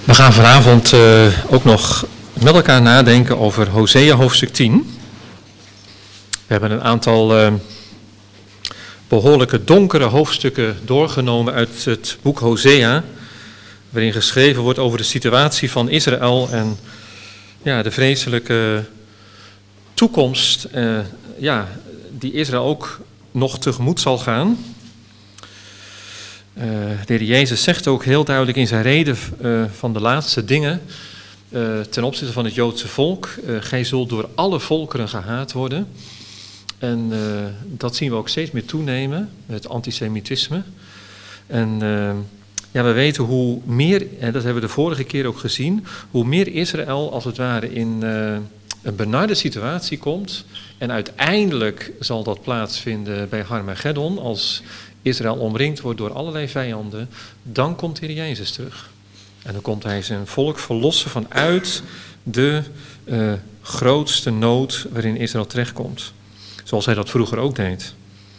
We gaan vanavond ook nog met elkaar nadenken over Hosea hoofdstuk 10. We hebben een aantal behoorlijke donkere hoofdstukken doorgenomen uit het boek Hosea, waarin geschreven wordt over de situatie van Israël en de vreselijke toekomst die Israël ook nog tegemoet zal gaan. De Heer Jezus zegt ook heel duidelijk in zijn reden van de laatste dingen ten opzichte van het Joodse volk: gij zult door alle volkeren gehaat worden. En dat zien we ook steeds meer toenemen, het antisemitisme. En we weten hoe meer, en dat hebben we de vorige keer ook gezien, hoe meer Israël als het ware in een benarde situatie komt. En uiteindelijk zal dat plaatsvinden bij Harmageddon, als Israël omringd wordt door allerlei vijanden. Dan komt de Heer Jezus terug. En dan komt hij zijn volk verlossen vanuit de grootste nood waarin Israël terechtkomt. Zoals hij dat vroeger ook deed.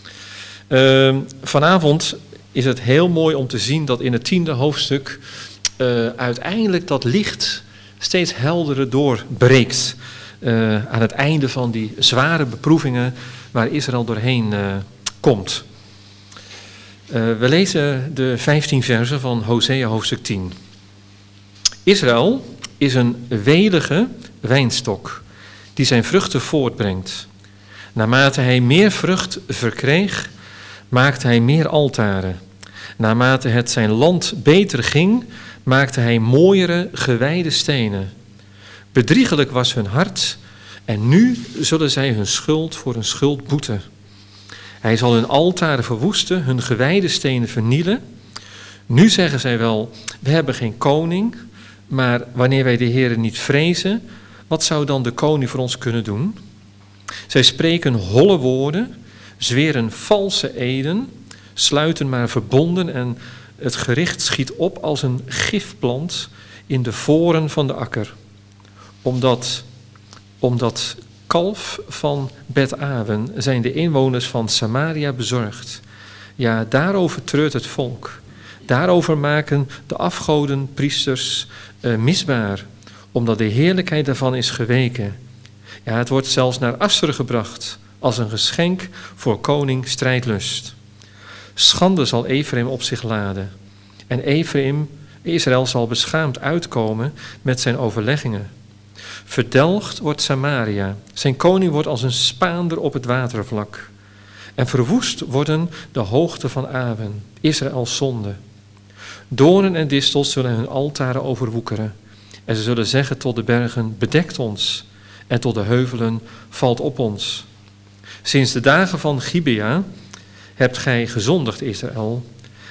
Vanavond is het heel mooi om te zien dat in het 10e hoofdstuk uiteindelijk dat licht steeds helderder doorbreekt. Aan het einde van die zware beproevingen waar Israël doorheen komt. We lezen de 15 versen van Hosea hoofdstuk 10. Israël is een welige wijnstok die zijn vruchten voortbrengt. Naarmate hij meer vrucht verkreeg, maakte hij meer altaren. Naarmate het zijn land beter ging, maakte hij mooiere gewijde stenen. Bedriegelijk was hun hart en nu zullen zij hun schuld voor hun schuld boeten. Hij zal hun altaren verwoesten, hun gewijde stenen vernielen. Nu zeggen zij wel, we hebben geen koning, maar wanneer wij de Heere niet vrezen, wat zou dan de koning voor ons kunnen doen? Zij spreken holle woorden, zweren valse eden, sluiten maar verbonden en het gericht schiet op als een gifplant in de voren van de akker. Omdat kalf van Bet-aven zijn de inwoners van Samaria bezorgd. Ja, daarover treurt het volk. Daarover maken de afgodenpriesters misbaar, omdat de heerlijkheid daarvan is geweken. Ja, het wordt zelfs naar Asser gebracht, als een geschenk voor koning strijdlust. Schande zal Efraïm op zich laden. En Israël zal beschaamd uitkomen met zijn overleggingen. Verdelgd wordt Samaria, zijn koning wordt als een spaander op het watervlak. En verwoest worden de hoogten van Aven, Israëls zonde. Doornen en distels zullen hun altaren overwoekeren. En ze zullen zeggen tot de bergen, bedekt ons. En tot de heuvelen, valt op ons. Sinds de dagen van Gibea hebt gij gezondigd, Israël.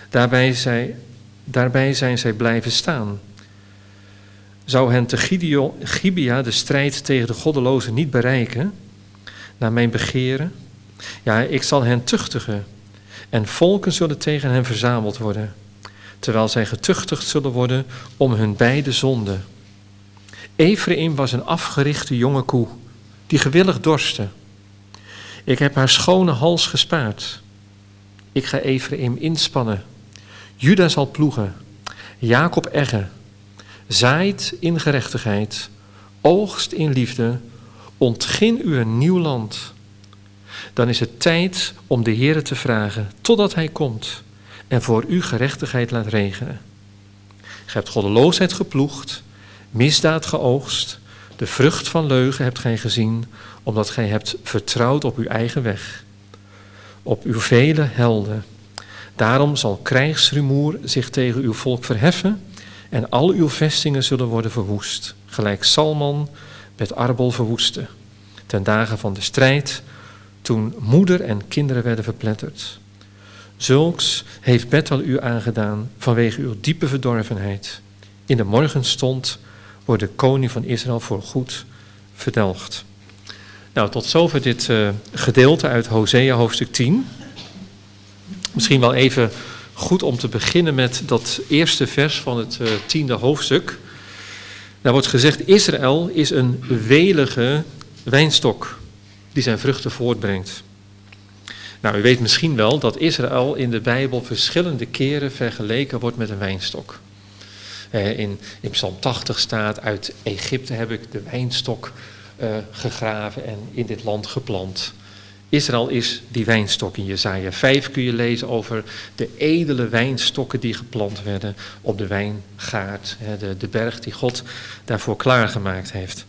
Daarbij zijn zij blijven staan. Zou hen te Gibea de strijd tegen de goddelozen niet bereiken, naar mijn begeren? Ja, ik zal hen tuchtigen en volken zullen tegen hen verzameld worden, terwijl zij getuchtigd zullen worden om hun beide zonden. Efraïm was een afgerichte jonge koe, die gewillig dorstte. Ik heb haar schone hals gespaard. Ik ga Efraïm inspannen. Juda zal ploegen, Jacob eggen. Zaait in gerechtigheid, oogst in liefde, ontgin u een nieuw land. Dan is het tijd om de Heere te vragen, totdat hij komt en voor u gerechtigheid laat regenen. Gij hebt goddeloosheid geploegd, misdaad geoogst, de vrucht van leugen hebt gij gezien, omdat gij hebt vertrouwd op uw eigen weg, op uw vele helden. Daarom zal krijgsrumoer zich tegen uw volk verheffen, en al uw vestingen zullen worden verwoest, gelijk Salman met Arbel verwoestte, ten dagen van de strijd, toen moeder en kinderen werden verpletterd. Zulks heeft Bethel u aangedaan vanwege uw diepe verdorvenheid. In de morgenstond wordt de koning van Israël voorgoed verdelgd. Nou, tot zover dit gedeelte uit Hosea hoofdstuk 10. Misschien wel even goed om te beginnen met dat eerste vers van het 10e hoofdstuk. Daar wordt gezegd, Israël is een welige wijnstok die zijn vruchten voortbrengt. Nou, u weet misschien wel dat Israël in de Bijbel verschillende keren vergeleken wordt met een wijnstok. In Psalm 80 staat, uit Egypte heb ik de wijnstok gegraven en in dit land geplant. Israël is die wijnstok. In Jesaja 5 kun je lezen over de edele wijnstokken die geplant werden op de wijngaard. De berg die God daarvoor klaargemaakt heeft.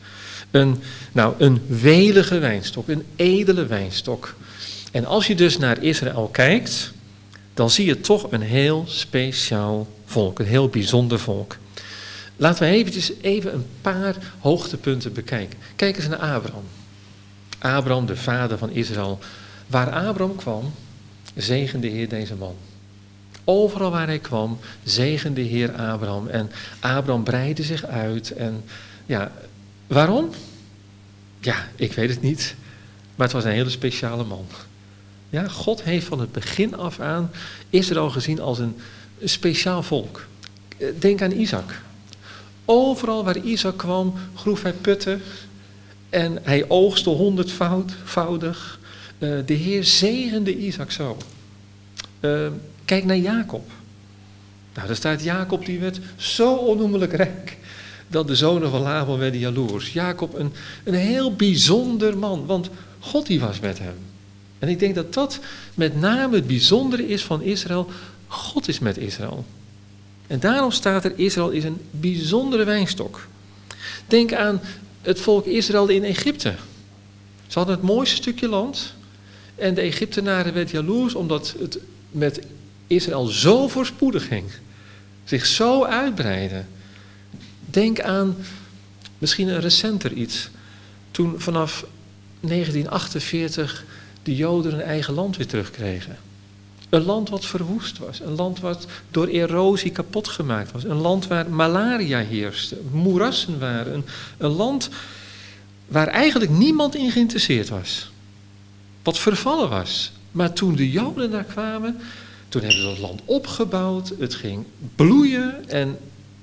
Een welige wijnstok, een edele wijnstok. En als je dus naar Israël kijkt, dan zie je toch een heel speciaal volk, een heel bijzonder volk. Laten we even een paar hoogtepunten bekijken. Kijk eens naar Abraham. Abraham, de vader van Israël. Waar Abraham kwam, zegende de Heer deze man. Overal waar hij kwam, zegende de Heer Abraham. En Abraham breidde zich uit. En ja, waarom? Ja, ik weet het niet. Maar het was een hele speciale man. Ja, God heeft van het begin af aan Israël gezien als een speciaal volk. Denk aan Isaac. Overal waar Isaac kwam, groef hij putten. En hij oogste 100-voudig. De Heer zegende Isaac zo. Kijk naar Jacob. Nou, daar staat Jacob, die werd zo onnoemelijk rijk, dat de zonen van Laban werden jaloers. Jacob, een heel bijzonder man, want God die was met hem. En ik denk dat dat met name het bijzondere is van Israël. God is met Israël. En daarom staat er, Israël is een bijzondere wijnstok. Denk aan het volk Israël in Egypte. Ze hadden het mooiste stukje land. En de Egyptenaren werden jaloers omdat het met Israël zo voorspoedig ging. Zich zo uitbreidde. Denk aan misschien een recenter iets. Toen vanaf 1948 de Joden hun eigen land weer terugkregen. Een land wat verwoest was. Een land wat door erosie kapot gemaakt was. Een land waar malaria heerste. Moerassen waren. Een land waar eigenlijk niemand in geïnteresseerd was. Wat vervallen was. Maar toen de Joden daar kwamen, toen hebben ze dat land opgebouwd. Het ging bloeien. En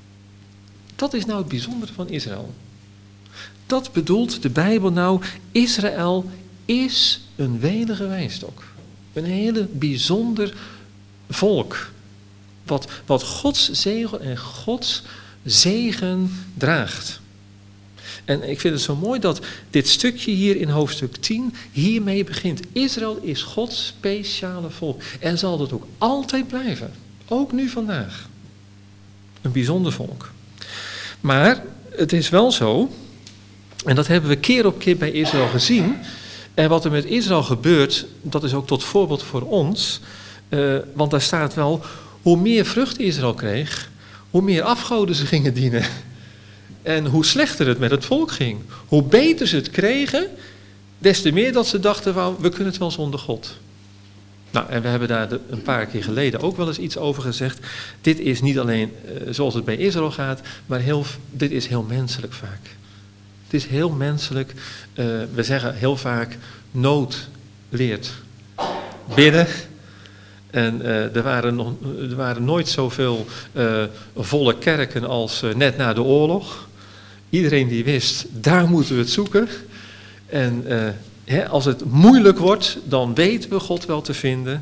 dat is nou het bijzondere van Israël. Dat bedoelt de Bijbel nou. Israël is een welige wijnstok. Een hele bijzonder volk. Wat Gods zegel en Gods zegen draagt. En ik vind het zo mooi dat dit stukje hier in hoofdstuk 10 hiermee begint. Israël is Gods speciale volk. En zal dat ook altijd blijven. Ook nu vandaag. Een bijzonder volk. Maar het is wel zo, en dat hebben we keer op keer bij Israël gezien. En wat er met Israël gebeurt, dat is ook tot voorbeeld voor ons. Want daar staat wel, hoe meer vrucht Israël kreeg, hoe meer afgoden ze gingen dienen. En hoe slechter het met het volk ging. Hoe beter ze het kregen, des te meer dat ze dachten, we kunnen het wel zonder God. Nou, en we hebben daar een paar keer geleden ook wel eens iets over gezegd. Dit is niet alleen zoals het bij Israël gaat, maar dit is heel menselijk vaak. Het is heel menselijk. We zeggen heel vaak, nood leert bidden. En er waren nooit zoveel volle kerken als net na de oorlog. Iedereen die wist, daar moeten we het zoeken. En als het moeilijk wordt, dan weten we God wel te vinden.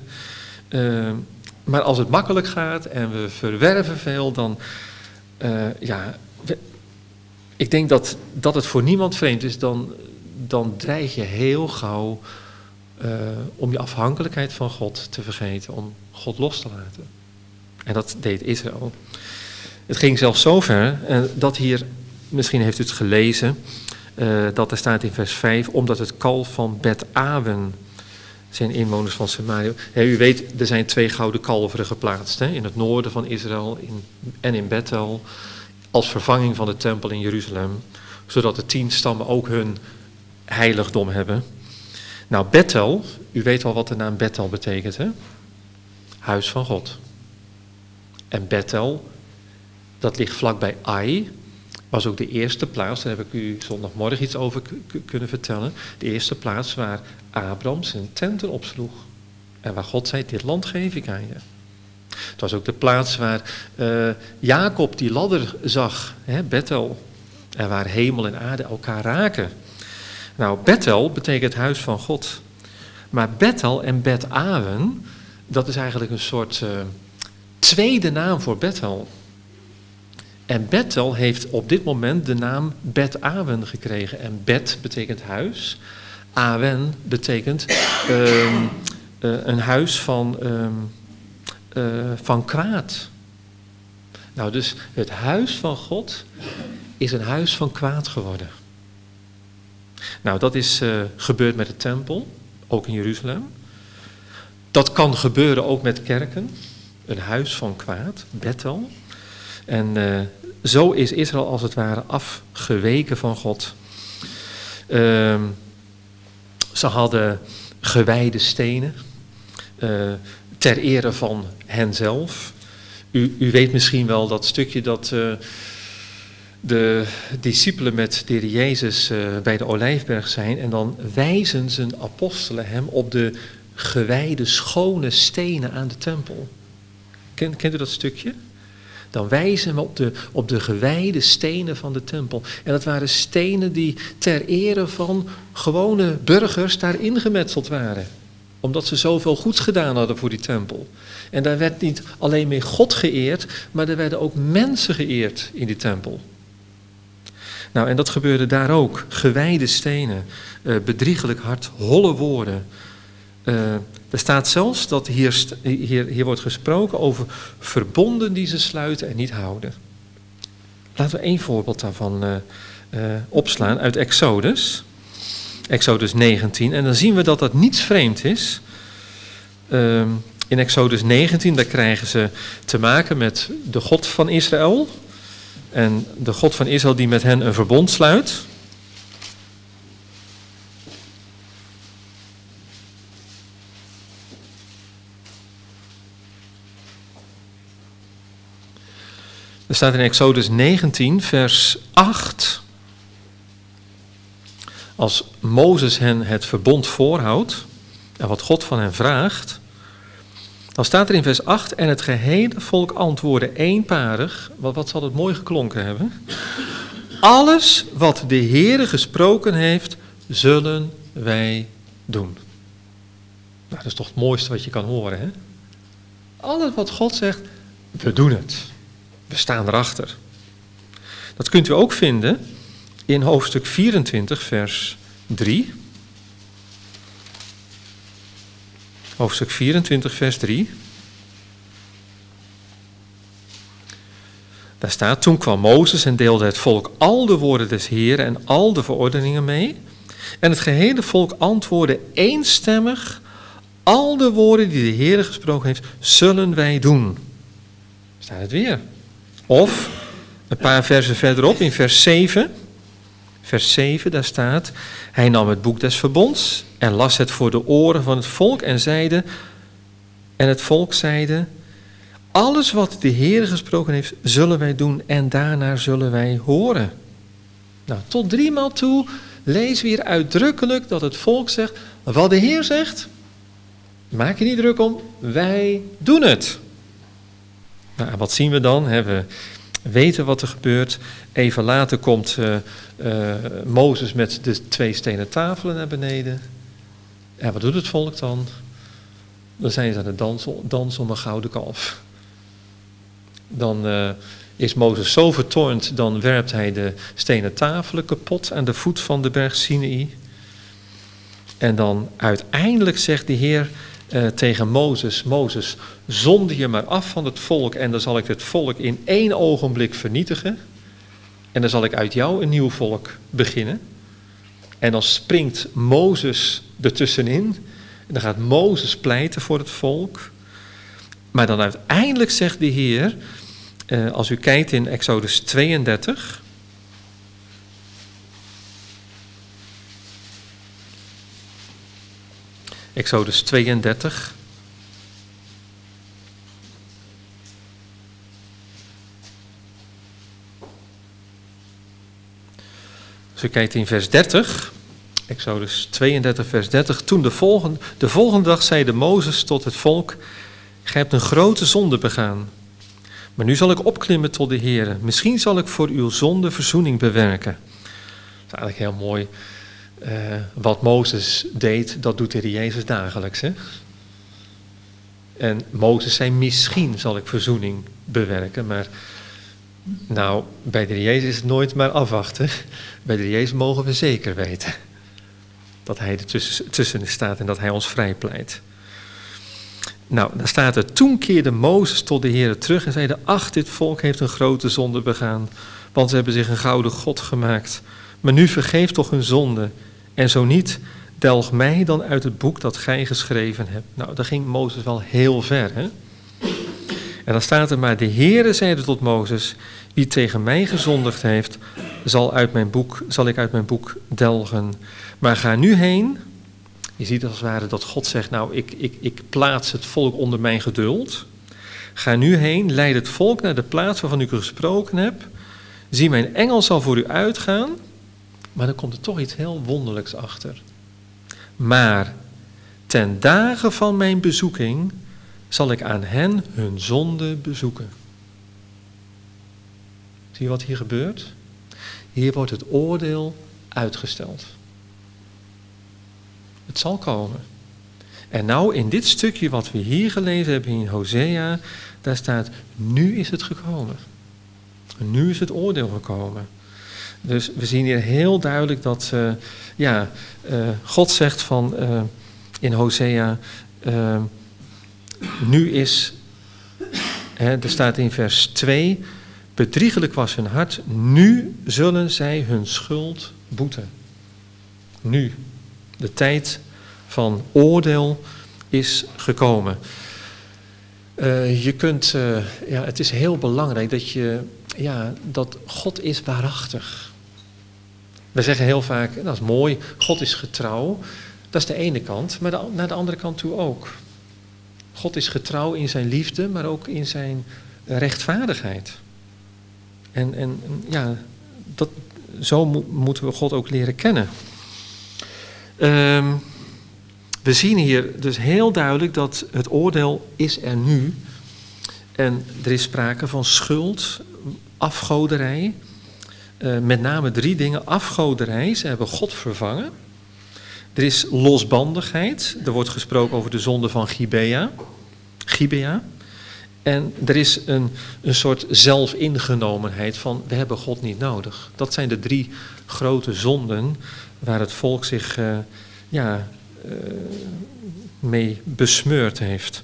Maar als het makkelijk gaat en we verwerven veel, dan ik denk dat het voor niemand vreemd is, dan dreig je heel gauw om je afhankelijkheid van God te vergeten, om God los te laten. En dat deed Israël. Het ging zelfs zo ver, dat hier, misschien heeft u het gelezen, dat er staat in vers 5, omdat het kalf van Bet-Awen, zijn inwoners van Samaria. U weet, er zijn 2 gouden kalveren geplaatst, in het noorden van Israël en in Bethel, als vervanging van de tempel in Jeruzalem, zodat de 10 stammen ook hun heiligdom hebben. Nou, Bethel, u weet wel wat de naam Bethel betekent, hè? Huis van God. En Bethel, dat ligt vlakbij Ai, was ook de eerste plaats, daar heb ik u zondagmorgen iets over kunnen vertellen, de eerste plaats waar Abraham zijn tenten opsloeg. En waar God zei, dit land geef ik aan je. Het was ook de plaats waar Jacob die ladder zag, Bethel. En waar hemel en aarde elkaar raken. Nou, Bethel betekent huis van God. Maar Bethel en Bet-Awen, dat is eigenlijk een soort tweede naam voor Bethel. En Bethel heeft op dit moment de naam Bet Awen gekregen. En Bet betekent huis. Awen betekent een huis van kwaad. Nou, dus het huis van God is een huis van kwaad geworden. Nou, dat is gebeurd met de tempel, ook in Jeruzalem. Dat kan gebeuren ook met kerken. Een huis van kwaad, Bethel. En zo is Israël als het ware afgeweken van God. Ze hadden gewijde stenen ter ere van henzelf. U weet misschien wel dat stukje dat de discipelen met de Heer Jezus bij de Olijfberg zijn. En dan wijzen zijn apostelen hem op de gewijde, schone stenen aan de tempel. Kent u dat stukje? Dan wijzen we op de gewijde stenen van de tempel. En dat waren stenen die ter ere van gewone burgers daar ingemetseld waren. Omdat ze zoveel goeds gedaan hadden voor die tempel. En daar werd niet alleen meer God geëerd, maar er werden ook mensen geëerd in die tempel. Nou, en dat gebeurde daar ook. Gewijde stenen, bedriegelijk hart, holle woorden. Er staat zelfs dat hier wordt gesproken over verbonden die ze sluiten en niet houden. Laten we één voorbeeld daarvan opslaan uit Exodus. Exodus 19. En dan zien we dat dat niets vreemd is. In Exodus 19, daar krijgen ze te maken met de God van Israël. En de God van Israël die met hen een verbond sluit. Er staat in Exodus 19, vers 8. Als Mozes hen het verbond voorhoudt en wat God van hen vraagt, dan staat er in vers 8, en het gehele volk antwoordde eenparig, wat zal het mooi geklonken hebben? Alles wat de Heere gesproken heeft, zullen wij doen. Nou, dat is toch het mooiste wat je kan horen, hè? Alles wat God zegt, we doen het. We staan erachter. Dat kunt u ook vinden in hoofdstuk 24, vers 3. Hoofdstuk 24, vers 3. Daar staat, toen kwam Mozes en deelde het volk al de woorden des Heeren en al de verordeningen mee. En het gehele volk antwoordde eenstemmig, al de woorden die de Heere gesproken heeft, zullen wij doen. Staat het weer. Of, een paar versen verderop, in vers 7. Vers 7, daar staat, hij nam het boek des verbonds en las het voor de oren van het volk en het volk zeide, alles wat de Heer gesproken heeft, zullen wij doen en daarna zullen wij horen. Nou, tot 3 maal toe lezen we hier uitdrukkelijk dat het volk zegt, wat de Heer zegt, maak je niet druk om, wij doen het. Nou, wat zien we dan? We weten wat er gebeurt. Even later komt Mozes met de 2 stenen tafelen naar beneden. En wat doet het volk dan? Dan zijn ze aan het dansen om een gouden kalf. Dan is Mozes zo vertoornd, dan werpt hij de stenen tafelen kapot aan de voet van de berg Sinaï. En dan uiteindelijk zegt de Heer tegen Mozes, Mozes, zonde je maar af van het volk en dan zal ik het volk in 1 ogenblik vernietigen. En dan zal ik uit jou een nieuw volk beginnen. En dan springt Mozes ertussenin. En dan gaat Mozes pleiten voor het volk. Maar dan uiteindelijk zegt de Heer, als u kijkt in Exodus 32... Exodus 32. Als u kijkt in vers 30, Exodus 32 vers 30. Toen de volgende dag zeide Mozes tot het volk, gij hebt een grote zonde begaan. Maar nu zal ik opklimmen tot de Heere. Misschien zal ik voor uw zonde verzoening bewerken. Dat is eigenlijk heel mooi. Wat Mozes deed, dat doet de Heer Jezus dagelijks. Hè? En Mozes zei, misschien zal ik verzoening bewerken. Maar Nou, bij de Heer Jezus is het nooit maar afwachten. Bij de Heer Jezus mogen we zeker weten dat hij er tussen staat en dat hij ons vrijpleit. Nou, dan staat er, toen keerde Mozes tot de Heer terug en zeide, ach, dit volk heeft een grote zonde begaan, want ze hebben zich een gouden god gemaakt. Maar nu vergeef toch hun zonde, en zo niet, delg mij dan uit het boek dat gij geschreven hebt. Nou, daar ging Mozes wel heel ver, hè? En dan staat er, maar de Heere zeide tot Mozes, wie tegen mij gezondigd heeft, zal ik uit mijn boek delgen. Maar ga nu heen. Je ziet als het ware dat God zegt, nou, ik plaats het volk onder mijn geduld. Ga nu heen, leid het volk naar de plaats waarvan ik u gesproken heb. Zie, mijn engel zal voor u uitgaan. Maar dan komt er toch iets heel wonderlijks achter. Maar ten dagen van mijn bezoeking zal ik aan hen hun zonde bezoeken. Zie je wat hier gebeurt? Hier wordt het oordeel uitgesteld. Het zal komen. En nou in dit stukje wat we hier gelezen hebben in Hosea, daar staat, nu is het gekomen. Nu is het oordeel gekomen. Dus we zien hier heel duidelijk dat God zegt van in Hosea, nu is, er staat in vers 2, bedriegelijk was hun hart, nu zullen zij hun schuld boeten. Nu, de tijd van oordeel is gekomen. Het is heel belangrijk dat God is waarachtig. We zeggen heel vaak, dat is mooi, God is getrouw. Dat is de ene kant, maar naar de andere kant toe ook. God is getrouw in zijn liefde, maar ook in zijn rechtvaardigheid. Zo moeten we God ook leren kennen. We zien hier dus heel duidelijk dat het oordeel is er nu. En er is sprake van schuld, afgoderij. Met name 3 dingen. Afgoderij, ze hebben God vervangen. Er is losbandigheid. Er wordt gesproken over de zonde van Gibea. En er is een soort zelfingenomenheid van, we hebben God niet nodig. Dat zijn de 3 grote zonden waar het volk zich mee besmeurd heeft.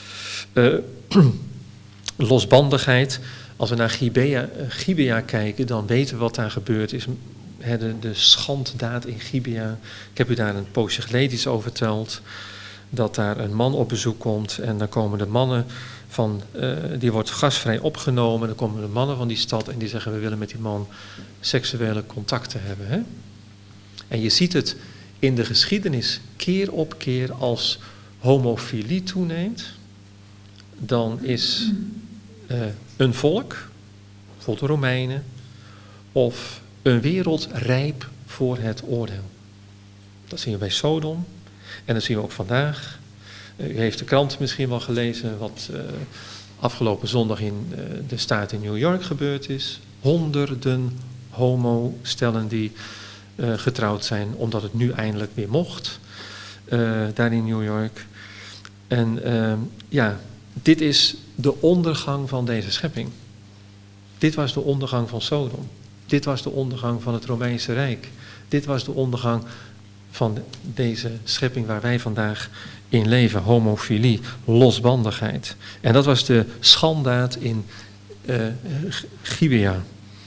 Losbandigheid, als we naar Gibea kijken, dan weten we wat daar gebeurd is. De schanddaad in Gibea. Ik heb u daar een poosje geleden iets over verteld. Dat daar een man op bezoek komt en dan komen de mannen die wordt gastvrij opgenomen. Dan komen de mannen van die stad en die zeggen, we willen met die man seksuele contacten hebben. Hè? En je ziet het in de geschiedenis keer op keer als homofilie toeneemt. Dan is een volk, bijvoorbeeld de Romeinen, of een wereld rijp voor het oordeel. Dat zien we bij Sodom en dat zien we ook vandaag. U heeft de krant misschien wel gelezen wat afgelopen zondag in de staat in New York gebeurd is. Honderden homostellen die getrouwd zijn, omdat het nu eindelijk weer mocht, daar in New York. En dit is de ondergang van deze schepping. Dit was de ondergang van Sodom. Dit was de ondergang van het Romeinse Rijk. Dit was de ondergang van deze schepping waar wij vandaag in leven. Homofilie, losbandigheid. En dat was de schanddaad in Gibea.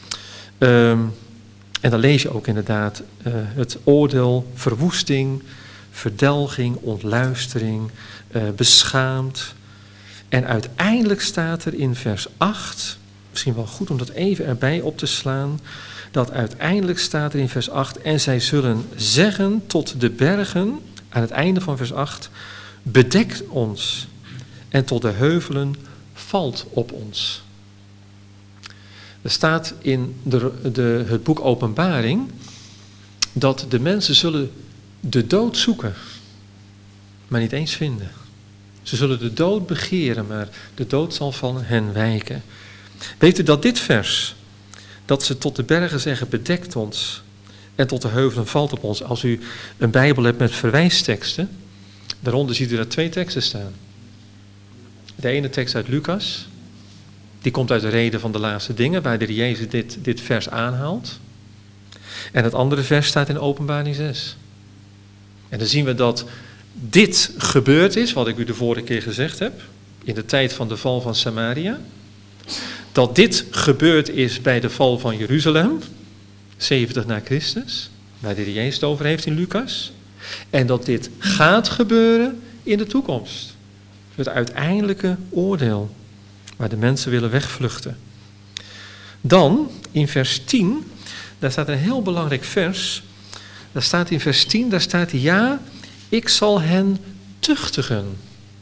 En dan lees je ook inderdaad het oordeel, verwoesting, verdelging, ontluistering, beschaamd. En uiteindelijk staat er in vers 8, misschien wel goed om dat even erbij op te slaan, dat uiteindelijk staat er in vers 8, en zij zullen zeggen tot de bergen, aan het einde van vers 8, bedekt ons, en tot de heuvelen valt op ons. Er staat in het boek Openbaring dat de mensen zullen de dood zoeken, maar niet eens vinden. Ze zullen de dood begeren, maar de dood zal van hen wijken. Weet u dat dit vers, dat ze tot de bergen zeggen, bedekt ons, en tot de heuvelen valt op ons. Als u een Bijbel hebt met verwijsteksten, daaronder ziet u daar 2 teksten staan. De ene tekst uit Lucas, Die komt uit de reden van de laatste dingen, waar de Heer Jezus dit vers aanhaalt. En het andere vers staat in Openbaring 6. En dan zien we dat dit gebeurd is, wat ik u de vorige keer gezegd heb, in de tijd van de val van Samaria. Dat dit gebeurd is bij de val van Jeruzalem, 70 na Christus, waar de Heer Jezus het over heeft in Lucas. En dat dit gaat gebeuren in de toekomst. Het uiteindelijke oordeel, waar de mensen willen wegvluchten. Dan, in vers 10, daar staat een heel belangrijk vers. Daar staat in vers 10, daar staat, ja, ik zal hen tuchtigen.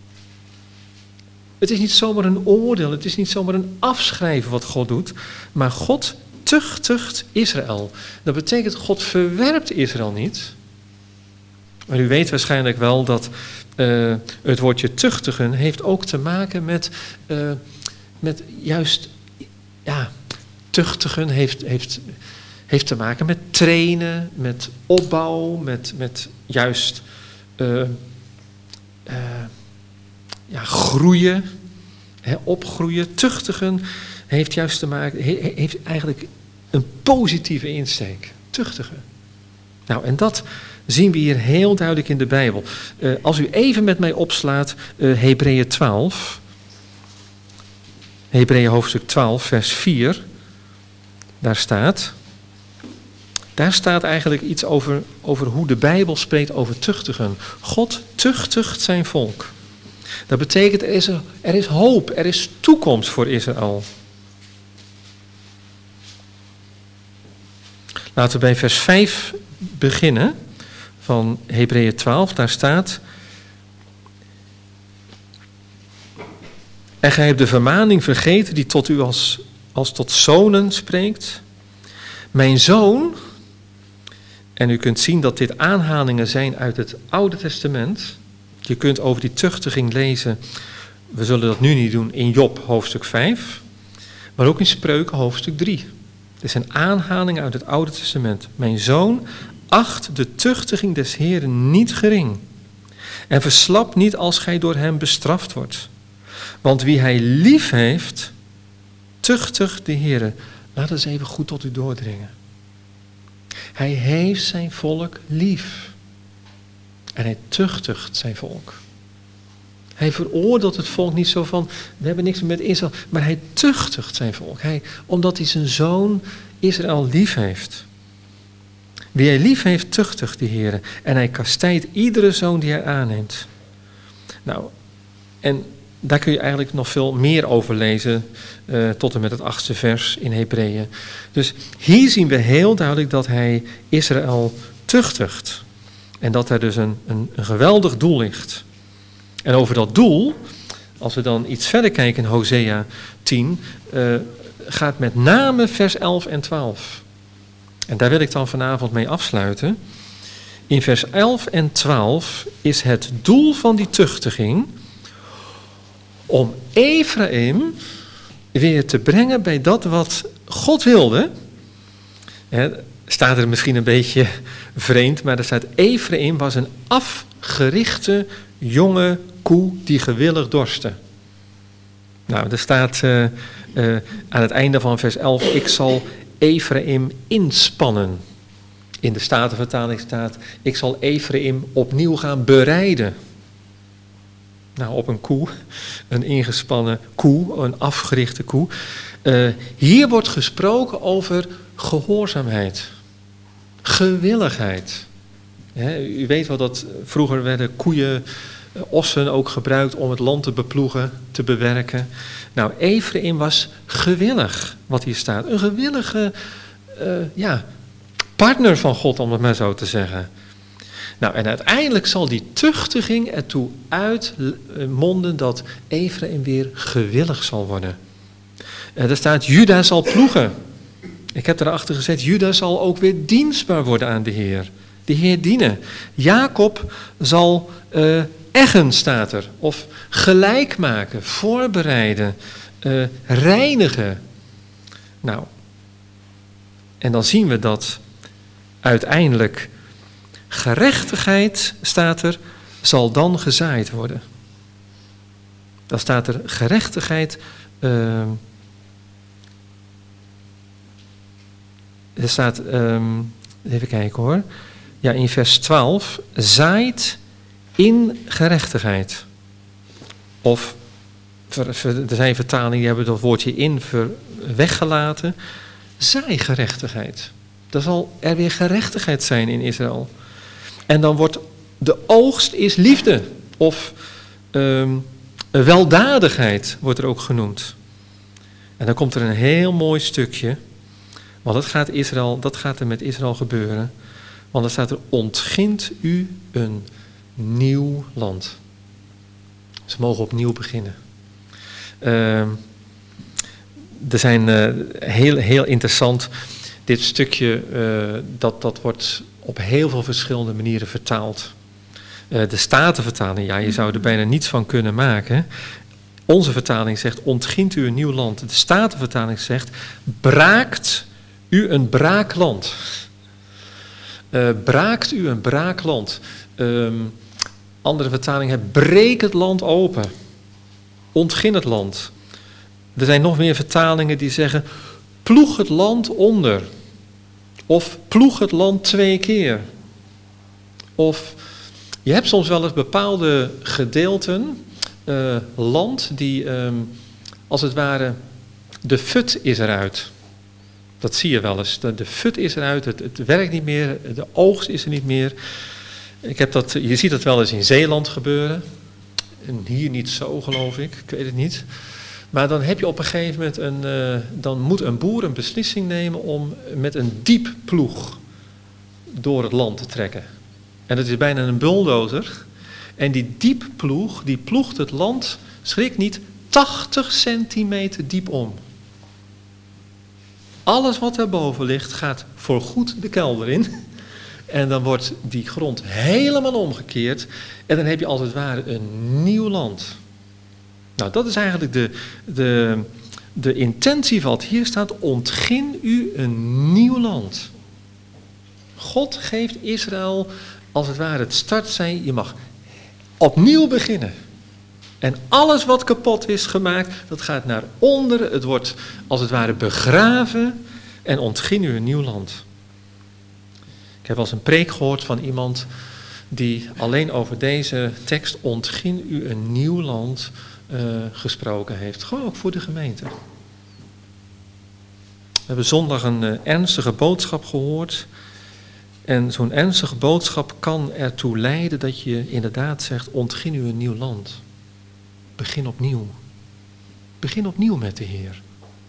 Het is niet zomaar een oordeel, het is niet zomaar een afschrijven wat God doet, maar God tuchtigt Israël. Dat betekent, God verwerpt Israël niet. Maar u weet waarschijnlijk wel dat het woordje tuchtigen heeft ook te maken met juist, ja, tuchtigen heeft te maken met trainen, met opbouw, met juist groeien, opgroeien. Tuchtigen heeft juist te maken, heeft eigenlijk een positieve insteek. Tuchtigen. Nou, en dat zien we hier heel duidelijk in de Bijbel. Als u even met mij opslaat Hebreeën 12. Hebreeën hoofdstuk 12, vers 4. Daar staat eigenlijk iets over hoe de Bijbel spreekt over tuchtigen. God tuchtigt zijn volk. Dat betekent, er is hoop, er is toekomst voor Israël. Laten we bij vers 5 beginnen van Hebreeën 12. Daar staat: en gij hebt de vermaning vergeten die tot u als tot zonen spreekt. Mijn zoon, en u kunt zien dat dit aanhalingen zijn uit het Oude Testament. Je kunt over die tuchtiging lezen, we zullen dat nu niet doen, in Job hoofdstuk 5, maar ook in Spreuken hoofdstuk 3. Dit zijn aanhalingen uit het Oude Testament. Mijn zoon, acht de tuchtiging des Heeren niet gering. En verslap niet als gij door hem bestraft wordt. Want wie hij lief heeft, tuchtigt de Heere. Laat het eens even goed tot u doordringen. Hij heeft zijn volk lief. En hij tuchtigt zijn volk. Hij veroordeelt het volk niet zo van, we hebben niks met Israël, maar hij tuchtigt zijn volk. Omdat hij zijn zoon Israël lief heeft. Wie hij lief heeft, tuchtigt de Heer. En hij kastijdt iedere zoon die hij aanneemt. Nou, en daar kun je eigenlijk nog veel meer over lezen, tot en met het 8e vers in Hebreeën. Dus hier zien we heel duidelijk dat hij Israël tuchtigt. En dat er dus een geweldig doel ligt. En over dat doel, als we dan iets verder kijken in Hosea 10, gaat met name vers 11 en 12. En daar wil ik dan vanavond mee afsluiten. In vers 11 en 12 is het doel van die tuchtiging om Ephraim weer te brengen bij dat wat God wilde. Staat er misschien een beetje vreemd, maar er staat: Ephraim was een afgerichte jonge koe die gewillig dorstte. Nou, er staat aan het einde van vers 11: ik zal Ephraim inspannen. In de Statenvertaling staat: ik zal Ephraim opnieuw gaan bereiden. Nou, op een koe, een ingespannen koe, een afgerichte koe. Hier wordt gesproken over gehoorzaamheid, gewilligheid. U weet wel dat vroeger werden koeien, ossen ook gebruikt om het land te beploegen, te bewerken. Nou, Ephraim was gewillig, wat hier staat. Een gewillige partner van God, om het maar zo te zeggen. Nou, en uiteindelijk zal die tuchtiging ertoe uitmonden dat Ephraim weer gewillig zal worden. Er staat: Juda zal ploegen. Ik heb erachter gezet: Juda zal ook weer dienstbaar worden aan de Heer. De Heer dienen. Jacob zal eggen, staat er. Of gelijk maken, voorbereiden, reinigen. Nou, en dan zien we dat uiteindelijk gerechtigheid, staat er, zal dan gezaaid worden. Dan staat er: gerechtigheid er staat, even kijken hoor. Ja, in vers 12, zaait in gerechtigheid. Of, er zijn vertalingen die hebben dat woordje in weggelaten. Zaai gerechtigheid. Er zal er weer gerechtigheid zijn in Israël. En dan wordt de oogst is liefde. Of weldadigheid wordt er ook genoemd. En dan komt er een heel mooi stukje. Want dat gaat er met Israël gebeuren. Want dan staat er, ontgint u een nieuw land. Ze mogen opnieuw beginnen. Er zijn heel interessant, dit stukje, dat wordt op heel veel verschillende manieren vertaald. De Statenvertaling, ja, je zou er bijna niets van kunnen maken. Onze vertaling zegt, ontgint u een nieuw land. De Statenvertaling zegt, braakt u een braakland. Braakt u een braakland. Andere vertaling heeft, breek het land open. Ontgin het land. Er zijn nog meer vertalingen die zeggen, ploeg het land onder. Of ploeg het land 2 keer. Of je hebt soms wel eens bepaalde gedeelten, land, die als het ware, de fut is eruit. Dat zie je wel eens. De fut is eruit, het werkt niet meer, de oogst is er niet meer. Je ziet dat wel eens in Zeeland gebeuren. En hier niet zo, geloof ik weet het niet. Maar dan heb je op een gegeven moment dan moet een boer een beslissing nemen om met een diepploeg door het land te trekken. En dat is bijna een bulldozer. En die diepploeg, die ploegt het land, schrik niet, 80 centimeter diep om. Alles wat daarboven ligt gaat voorgoed de kelder in. En dan wordt die grond helemaal omgekeerd. En dan heb je als het ware een nieuw land. Nou, dat is eigenlijk de intentie van wat hier staat. Ontgin u een nieuw land. God geeft Israël als het ware het startsein. Je mag opnieuw beginnen. En alles wat kapot is gemaakt, dat gaat naar onder. Het wordt als het ware begraven. En ontgin u een nieuw land. Ik heb wel eens een preek gehoord van iemand die alleen over deze tekst, ontgin u een nieuw land, gesproken heeft. Gewoon ook voor de gemeente. We hebben zondag een ernstige boodschap gehoord. En zo'n ernstige boodschap kan ertoe leiden dat je inderdaad zegt, ontgin u een nieuw land. Begin opnieuw. Begin opnieuw met de Heer.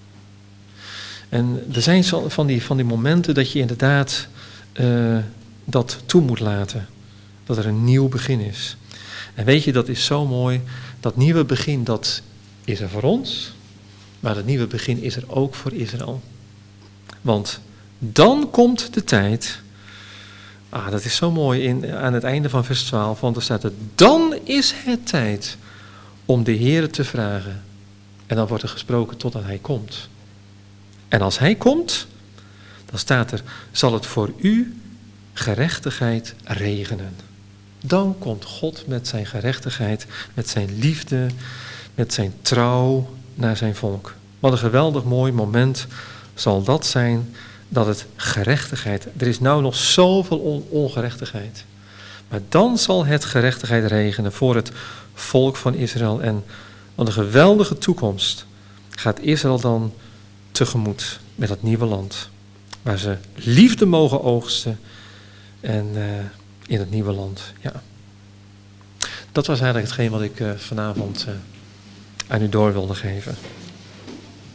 En er zijn van die momenten dat je inderdaad dat toe moet laten. Dat er een nieuw begin is. En weet je, dat is zo mooi. Dat nieuwe begin, dat is er voor ons. Maar dat nieuwe begin is er ook voor Israël. Want dan komt de tijd. Dat is zo mooi aan het einde van vers 12. Want er staat er, dan is het tijd om de Heere te vragen. En dan wordt er gesproken totdat hij komt. En als hij komt, dan staat er, zal het voor u gerechtigheid regenen. Dan komt God met zijn gerechtigheid, met zijn liefde, met zijn trouw naar zijn volk. Wat een geweldig mooi moment zal dat zijn, dat het gerechtigheid, er is nou nog zoveel ongerechtigheid. Maar dan zal het gerechtigheid regenen voor het volk van Israël. En wat een geweldige toekomst gaat Israël dan tegemoet met dat nieuwe land. Waar ze liefde mogen oogsten en in het nieuwe land. Ja. Dat was eigenlijk hetgeen wat ik vanavond aan u door wilde geven.